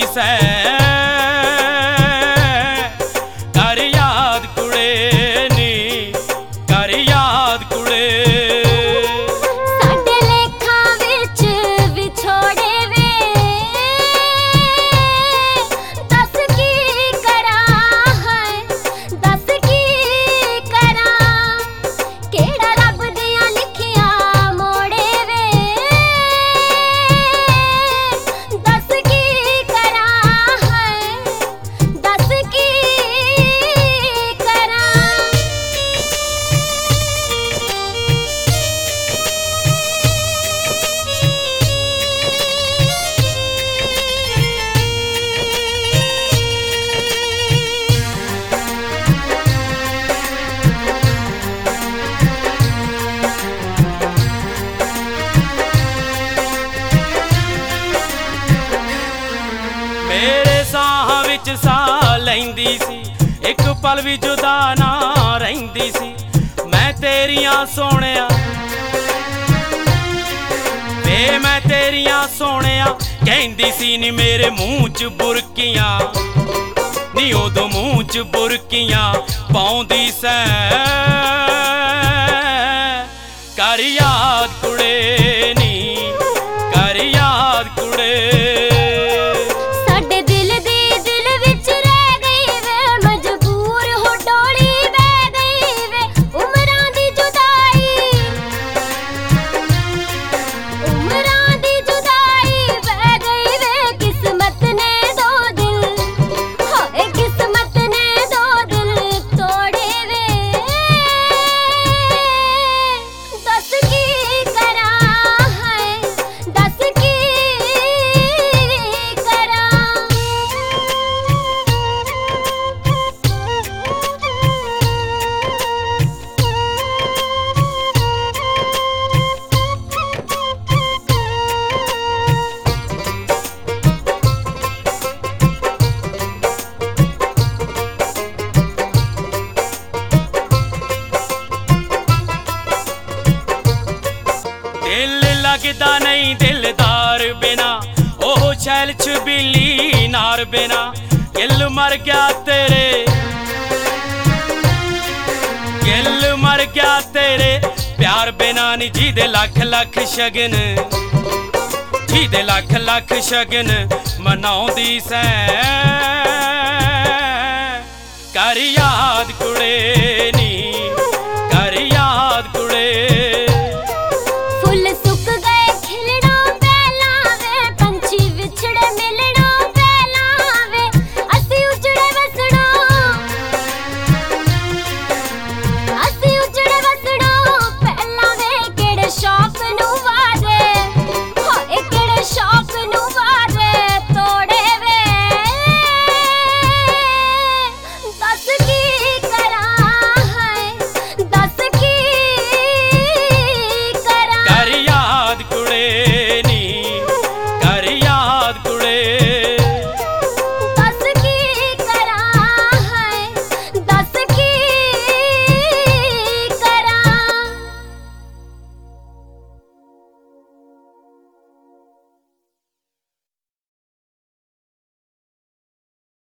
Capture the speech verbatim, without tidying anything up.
सै कर याद कुड़े नी कर याद कुड़े साडे लेखा विच विछोड़े वे दस की करा है दस की करा केड़ा रब दियां लिखियां मोड़े वे दस की करा है दस की करा मेरे साह विच साह लैंदी सी एक पल भी जुदा ना रहिंदी सी मैं तेरियां सोहणिया वे मैं तेरियां सोहणिया कहंदी सी नी मेरे मूंह च बुरकियां नी उदों मूंह च बुरकियां पाउंदी सै कर याद कुड़े नी कर याद कुड़े साडे दिल दी दिल विच रह गई वे मजबूर हो डोली बह गई वे उमरां दी जुदाई उमरां दी जुदाई बह गई वे किस्मत ने दो दिल हाय किस्मत ने दो दिल तोड़े वे दस की करा है दस की करा दिल लगदा नहीं दिलदार बिना ओह शैल छबीली नार बिना दिल मर गया तेरे दिल मर गया तेरे प्यार बिना नी जी दे लख लख शगन जी दे लख लख शगन मनाउंदी सै